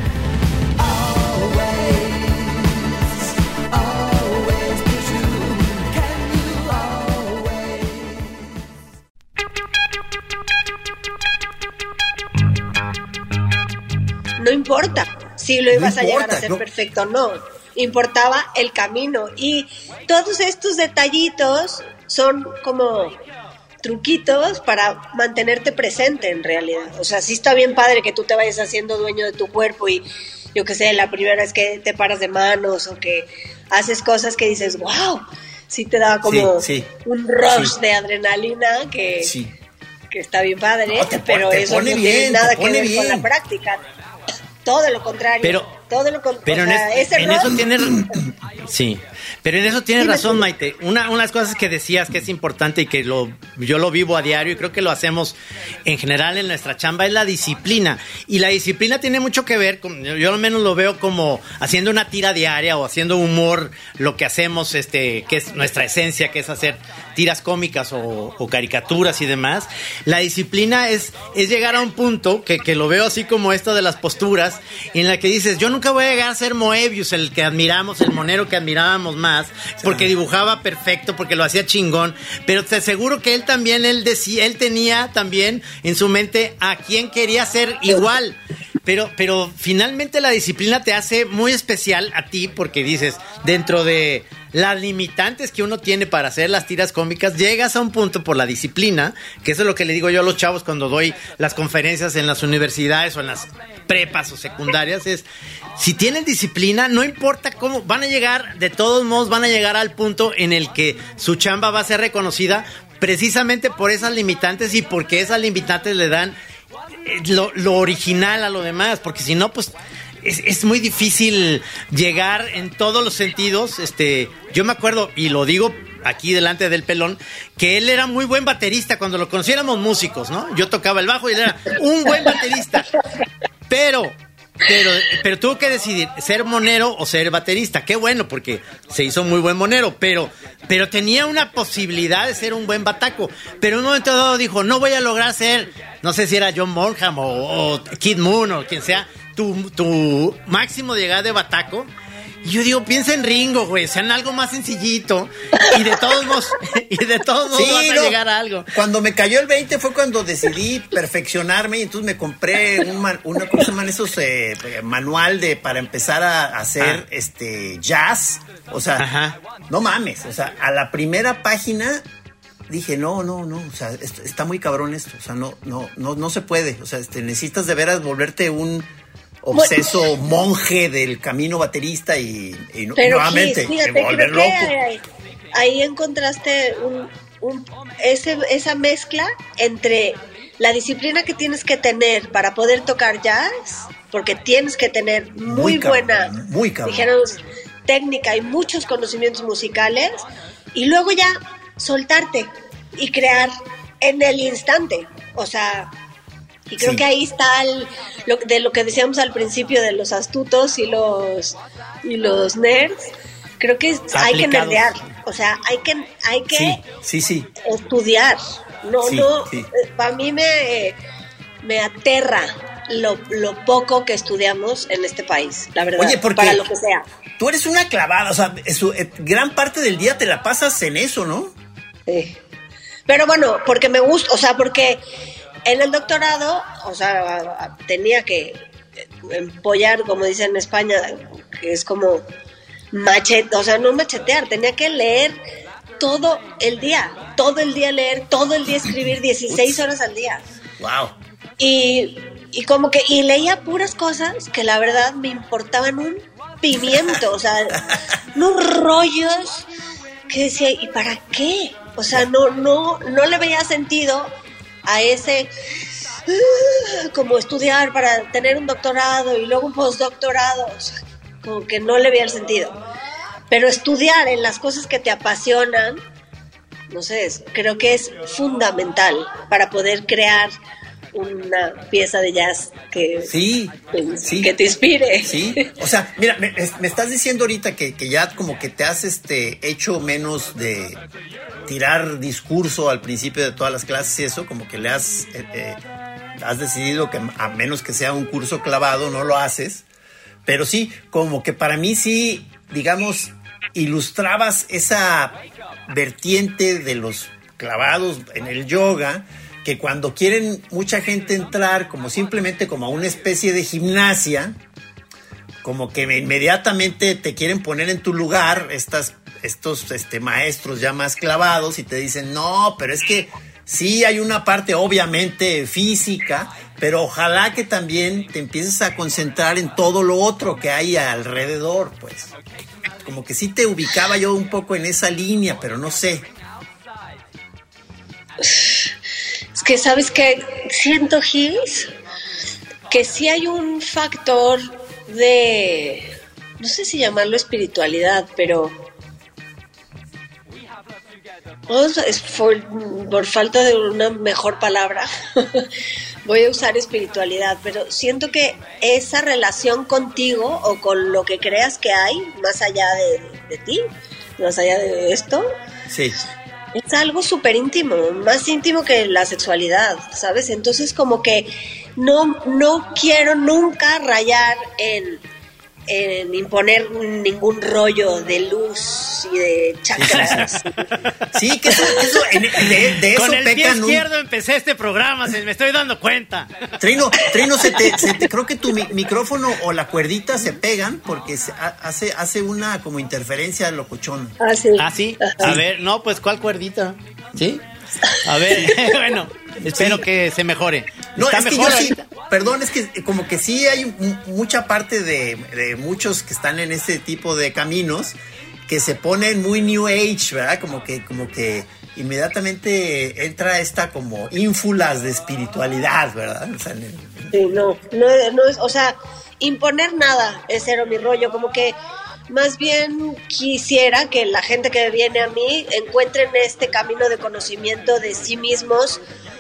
No importa si lo ibas No a llegar importa, a hacer no. perfecto o no. Importaba el camino. Y todos estos detallitos son como truquitos para mantenerte presente en realidad. O sea, sí está bien padre que tú te vayas haciendo dueño de tu cuerpo y yo qué sé, la primera vez que te paras de manos o que haces cosas que dices, wow, sí te da como Sí, sí. un rush Sí. de adrenalina que... sí. que está bien padre, No, te pon- pero te eso pone no bien, tiene nada te que pone ver con bien. la práctica. Todo lo contrario. Pero- todo lo con- Pero o en, sea, es- ese en rol- eso tienes, sí, pero en eso tienes Dime razón, tú. Maite. Una, unas cosas que decías que es importante y que lo, yo lo vivo a diario y creo que lo hacemos en general en nuestra chamba es la disciplina. Y la disciplina tiene mucho que ver con, yo, yo al menos lo veo como haciendo una tira diaria o haciendo humor, lo que hacemos, este, que es nuestra esencia, que es hacer tiras cómicas o, o caricaturas y demás. La disciplina es, es llegar a un punto que, que lo veo así como esto de las posturas, en la que dices, yo nunca voy a llegar a ser Moebius, el que admiramos, el monero que admirábamos más, porque dibujaba perfecto, porque lo hacía chingón, pero te aseguro que él también, él decía, él tenía también en su mente a quién quería ser igual. Pero, pero finalmente la disciplina te hace muy especial a ti porque dices, dentro de las limitantes que uno tiene para hacer las tiras cómicas, llegas a un punto por la disciplina, que eso es lo que le digo yo a los chavos cuando doy las conferencias en las universidades o en las prepas o secundarias, es, si tienen disciplina, no importa cómo, van a llegar, de todos modos van a llegar al punto en el que su chamba va a ser reconocida precisamente por esas limitantes y porque esas limitantes le dan Lo, lo original a lo demás, porque si no, pues es, es muy difícil llegar en todos los sentidos. Este, yo me acuerdo, y lo digo aquí delante del Pelón, que él era muy buen baterista cuando lo conociéramos músicos, ¿no? Yo tocaba el bajo y él era un buen baterista, pero... Pero, pero tuvo que decidir ser monero o ser baterista. Qué bueno, porque se hizo muy buen monero, pero, pero tenía una posibilidad de ser un buen bataco. Pero en un momento dado dijo, no voy a lograr ser, no sé si era John Bonham o, o Kid Moon o quien sea, tu, tu máximo de llegar de bataco. Y yo digo, piensa en Ringo, güey, sean algo más sencillito. Y de todos modos, y de todos modos Sí, vas a no. llegar a algo. Cuando me cayó el veinte fue cuando decidí perfeccionarme y entonces me compré un man- una cosa, man, esos eh, manual de para empezar a hacer Ah. este jazz. O sea, Ajá. no mames, o sea, a la primera página dije, no, no, no, o sea, esto- está muy cabrón esto, o sea, no, no, no, no se puede, o sea, este, necesitas de veras volverte un obseso monje del camino baterista y, y no- Pero nuevamente Gis, fíjate, me volver creo que loco. ahí, ahí encontraste un, un- ese, esa mezcla entre la disciplina que tienes que tener para poder tocar jazz, porque tienes que tener muy, Muy cabrón, buena, muy cabrón. dijéramos, técnica y muchos conocimientos musicales, y luego ya soltarte y crear en el instante, o sea... Y creo Sí. que ahí está el, lo, de lo que decíamos al principio de los astutos y los y los nerds. Creo que es- hay que Aplicados. nerdear, o sea, hay que hay que Sí, sí, sí. estudiar. No, Sí, no, sí. para mí me me aterra lo, lo poco que estudiamos en este país, la verdad. Oye, porque para lo que sea. Tú eres una clavada, o sea, eso, eh, gran parte del día te la pasas en eso, ¿no? Sí. Pero bueno, porque me gusta, o sea, porque en el doctorado, o sea, tenía que empollar, como dicen en España, que es como machete, o sea, no machetear, tenía que leer todo el día, todo el día leer, todo el día escribir, dieciséis horas al día. Wow. Y, y como que, y leía puras cosas que la verdad me importaban un pimiento, o sea, unos rollos que decía, ¿y para qué? O sea, no, no, no le veía sentido a ese uh, como estudiar para tener un doctorado y luego un postdoctorado, o sea, como que no le veía el sentido. Pero estudiar en las cosas que te apasionan, no sé, creo que es fundamental para poder crear una pieza de jazz que, sí, que, sí. que te inspire. Sí, o sea, mira, me, me estás diciendo ahorita que, que ya como que te has este, hecho menos de tirar discurso al principio de todas las clases y eso, como que le has, eh, eh, has decidido que a menos que sea un curso clavado, no lo haces. Pero sí, como que para mí sí, digamos, ilustrabas esa vertiente de los clavados en el yoga, que cuando quieren mucha gente entrar como simplemente como a una especie de gimnasia, como que inmediatamente te quieren poner en tu lugar estas, estos este, maestros ya más clavados y te dicen, no, pero es que sí hay una parte obviamente física, pero ojalá que también te empieces a concentrar en todo lo otro que hay alrededor, pues. Como que sí te ubicaba yo un poco en esa línea, pero no sé. Es que, ¿sabes qué? Siento, Gis, que sí hay un factor de, no sé si llamarlo espiritualidad, pero es por, por falta de una mejor palabra, voy a usar espiritualidad, pero siento que esa relación contigo o con lo que creas que hay, más allá de, de ti, más allá de esto, sí, es algo súper íntimo, más íntimo que la sexualidad, ¿sabes? Entonces como que no, no quiero nunca rayar en, en imponer ningún rollo de luz y de chakras. Sí, que eso, eso en, de, de eso con el pie pecan izquierdo un... empecé este programa, se me estoy dando cuenta. Trino, Trino, se te, se te, creo que tu mi, micrófono o la cuerdita se pegan porque se hace, hace una como interferencia locochón. Ah, sí. ¿Ah, sí? A ver, no, pues, ¿cuál cuerdita? ¿Sí? A ver, bueno, espero sí. que se mejore. No, ¿Está es que mejor yo ahorita? sí, perdón, es que como que sí hay m- mucha parte de, de muchos que están en este tipo de caminos que se ponen muy New Age, ¿verdad? Como que, como que inmediatamente entra esta como ínfulas de espiritualidad, ¿verdad? O sea, en el... Sí, no, no, no es, o sea, imponer nada es cero mi rollo, como que más bien quisiera que la gente que viene a mí encuentren este camino de conocimiento de sí mismos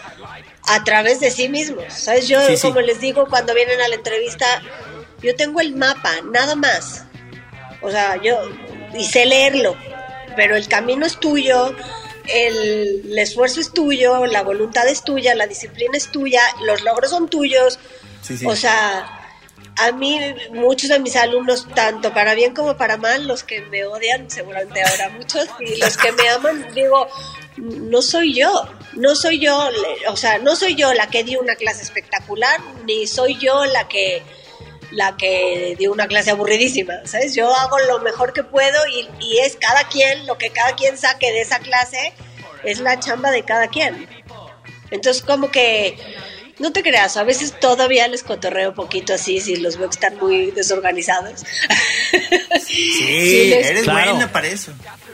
a través de sí mismos, ¿sabes? Yo, sí, como sí. les digo cuando vienen a la entrevista, yo tengo el mapa, nada más. O sea, yo y sé leerlo, pero el camino es tuyo, el, el esfuerzo es tuyo, la voluntad es tuya, la disciplina es tuya, los logros son tuyos. Sí, sí. O sea, a mí, muchos de mis alumnos, tanto para bien como para mal, los que me odian, seguramente ahora muchos, y los que me aman, digo, no soy yo, no soy yo, o sea, no soy yo la que di una clase espectacular, ni soy yo la que la que dio una clase aburridísima, ¿sabes? Yo hago lo mejor que puedo y, y es cada quien, lo que cada quien saque de esa clase, es la chamba de cada quien. Entonces, como que no te creas, a veces todavía les cotorreo un poquito así, si los veo que están muy desorganizados. Sí, sí les... eres claro. buena para eso.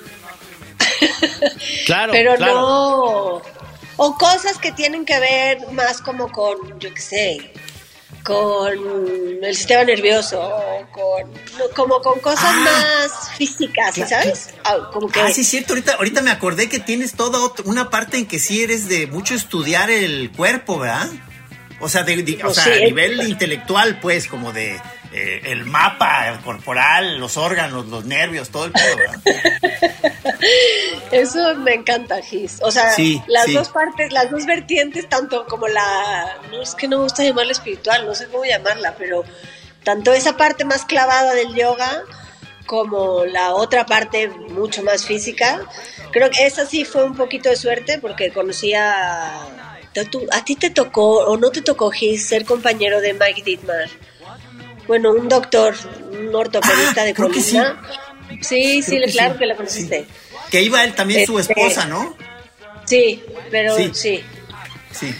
Claro, pero claro. no. O cosas que tienen que ver más como con, yo qué sé, con el sistema nervioso, o con, como con cosas ah, más físicas, ¿sí sabes? Ah, como que... ah, sí, cierto, ahorita, ahorita me acordé que tienes toda otra, una parte en que sí eres de mucho estudiar el cuerpo, ¿verdad? O sea, de, de, o sea sí, a nivel el... intelectual, pues, como de eh, el mapa corporal, los órganos, los nervios, todo el pedo, ¿verdad? Eso me encanta, Gis. O sea, sí, las sí. dos partes, las dos vertientes, tanto como la... No, es que no me gusta llamarla espiritual, no sé cómo llamarla, pero tanto esa parte más clavada del yoga como la otra parte mucho más física. Creo que esa sí fue un poquito de suerte porque conocí a... ¿A ti te tocó o no te tocó, Gis, ser compañero de Mike Dittmar? Bueno, un doctor, un ortopedista ah, de columna. Sí, sí, sí, claro sí. que la conociste. Sí. Que iba él también, este, su esposa, ¿no? Sí, pero sí. sí. Sí.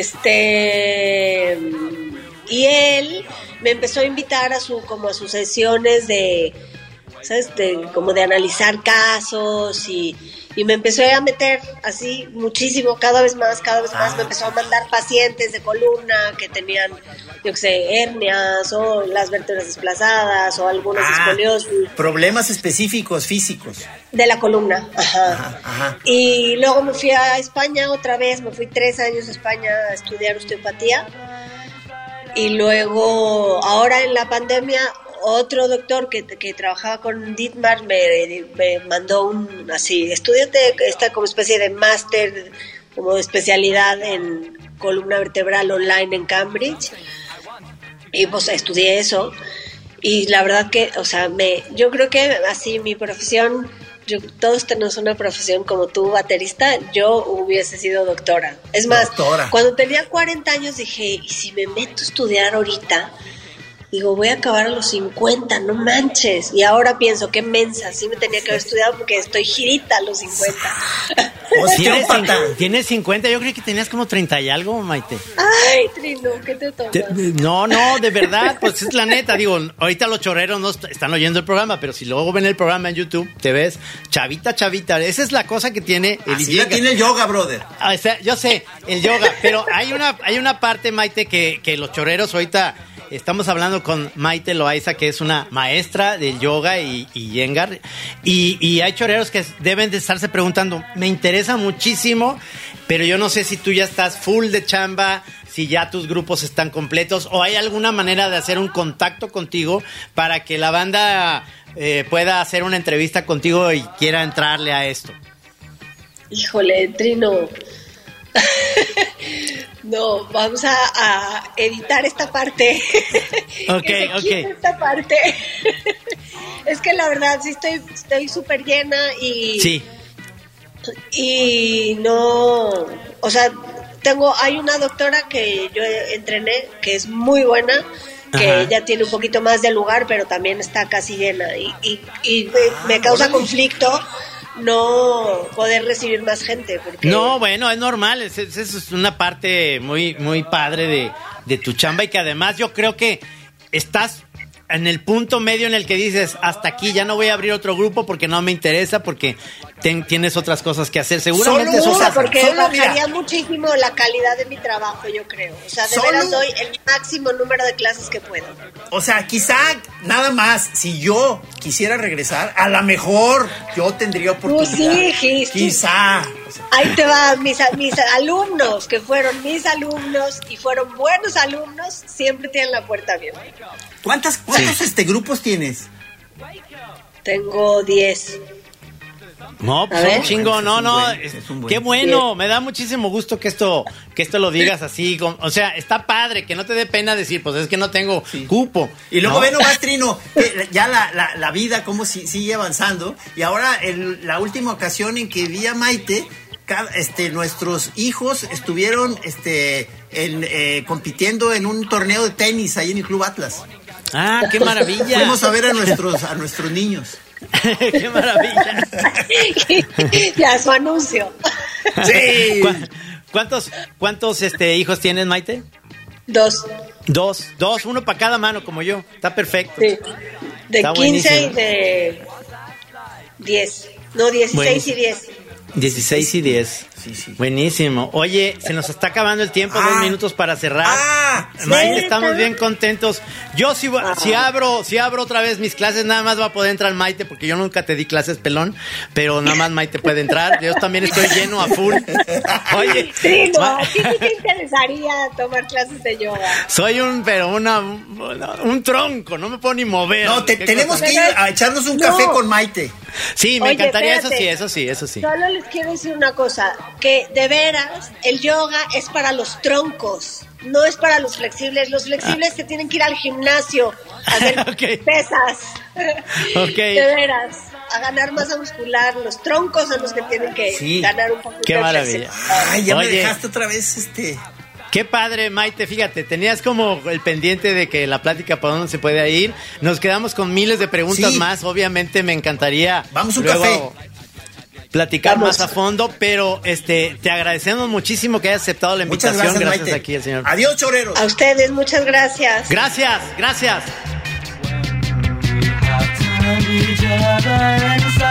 Este... Y él me empezó a invitar a su como a sus sesiones de... ¿Sabes? De, como de analizar casos y, y me empezó a meter así muchísimo, cada vez más, cada vez más. Ah. Me empezó a mandar pacientes de columna que tenían, yo qué sé, hernias o las vértebras desplazadas o algunas ah, escoliosis. Problemas específicos físicos. De la columna, ajá. Ajá, ajá. Y luego me fui a España otra vez, me fui tres años a España a estudiar osteopatía. Y luego, ahora en la pandemia... Otro doctor que, que trabajaba con Dittmar me, me mandó un así, estudiante, esta como especie de máster, como de especialidad en columna vertebral online en Cambridge. Y pues estudié eso. Y la verdad que, o sea, me, yo creo que así mi profesión, yo, todos tenemos una profesión como tú, baterista, yo hubiese sido doctora. Es más, doctora. Cuando tenía cuarenta años dije, ¿y si me meto a estudiar ahorita? Digo, voy a acabar a los cincuenta, no manches. Y ahora pienso, qué mensa, sí me tenía que haber estudiado porque estoy girita a los cincuenta. ¿Tienes, ¿Tienes cincuenta? Yo creí que tenías como treinta y algo, Maite. Ay, Trino, ¿qué te tomas? Te, no, no, de verdad, pues es la neta. Digo, ahorita los chorreros no están oyendo el programa, pero si luego ven el programa en YouTube, te ves chavita, chavita. Esa es la cosa que tiene el Así yoga. Tiene el yoga, brother. O sea, yo sé, el yoga, pero hay una, hay una parte, Maite, que, que los chorreros ahorita... Estamos hablando con Maite Loaiza, que es una maestra del yoga y, y Iyengar, y, y hay choreros que deben de estarse preguntando, me interesa muchísimo, pero yo no sé si tú ya estás full de chamba, si ya tus grupos están completos, o hay alguna manera de hacer un contacto contigo para que la banda eh, pueda hacer una entrevista contigo y quiera entrarle a esto. Híjole, Trino... No, vamos a, a editar esta parte. Ok, ok. Esta parte. Es que la verdad sí estoy estoy súper llena y sí. Y no, o sea, tengo hay una doctora que yo entrené que es muy buena, que Ajá. ella tiene un poquito más de lugar, pero también está casi llena y y, y me, me causa conflicto no poder recibir más gente porque... No, bueno, es normal, eso es, es una parte muy muy padre de, de tu chamba y que además yo creo que estás en el punto medio en el que dices, hasta aquí, ya no voy a abrir otro grupo porque no me interesa, porque ten, tienes otras cosas que hacer. Seguramente solo eso una, porque solo, bajaría mira. muchísimo la calidad de mi trabajo, yo creo. O sea, de solo, veras doy el máximo número de clases que puedo. O sea, quizá, nada más, si yo quisiera regresar, a lo mejor yo tendría oportunidad. Pues sí, Gis, quizá. O sea, ahí te va, mis, mis alumnos, que fueron mis alumnos y fueron buenos alumnos, siempre tienen la puerta abierta. ¿Cuántas, ¿Cuántos sí. este, grupos tienes? Tengo diez. No, pues un chingo, no, no, buen, es, es qué bueno, sí. Me da muchísimo gusto que esto que esto lo digas así, con, o sea, está padre, que no te dé pena decir, pues es que no tengo sí. cupo. Y luego ¿no? ve nomás, Trino, que ya la, la, la vida como si, sigue avanzando, y ahora el, la última ocasión en que vi a Maite, cada, este, nuestros hijos estuvieron este, en, eh, compitiendo en un torneo de tenis ahí en el Club Atlas. Ah, qué maravilla. Fuimos a ver a nuestros, a nuestros niños. ¡Qué maravilla! Ya su anuncio. Sí. ¿Cu- ¿Cuántos, cuántos este, hijos tienes, Maite? Dos. Dos, dos, uno para cada mano, como yo. Está perfecto. Sí. De Está quince buenísimo. Y de diez. No, dieciséis buenísimo. Y diez. dieciséis y diez. sí, sí. Buenísimo. Oye, se nos está acabando el tiempo, Ah. dos minutos para cerrar. Ah, Maite, ¿neta? estamos bien contentos. Yo si, Ah. si abro, si abro otra vez mis clases, nada más va a poder entrar Maite, porque yo nunca te di clases, pelón, pero nada más Maite puede entrar. Yo también estoy lleno a full. Oye, Sí, no, Ma- ¿a ti sí te interesaría tomar clases de yoga? soy un, pero una, una- un tronco, no me puedo ni mover. No, te- ¿Qué tenemos cosa? que ir a echarnos un No. café con Maite. Sí, me Oye, encantaría, espérate. eso sí, eso sí, eso sí. Solo les quiero decir una cosa, que de veras el yoga es para los troncos, no es para los flexibles. Los flexibles se tienen que ir al gimnasio a hacer Ok. pesas. Ok. De veras, a ganar masa muscular. Los troncos son los que tienen que Sí. ganar un poquito Qué de maravilla. flexibilidad. Ay, ya Oye. me dejaste otra vez este. Qué padre, Maite, fíjate, tenías como el pendiente de que la plática para dónde se puede ir. Nos quedamos con miles de preguntas Sí. más. Obviamente me encantaría Vamos un luego café. platicar Vamos. más a fondo, pero este te agradecemos muchísimo que hayas aceptado la Muchas invitación. gracias, Gracias, Maite. aquí el señor. Adiós, choreros. A ustedes, muchas gracias. Gracias, gracias. Each other inside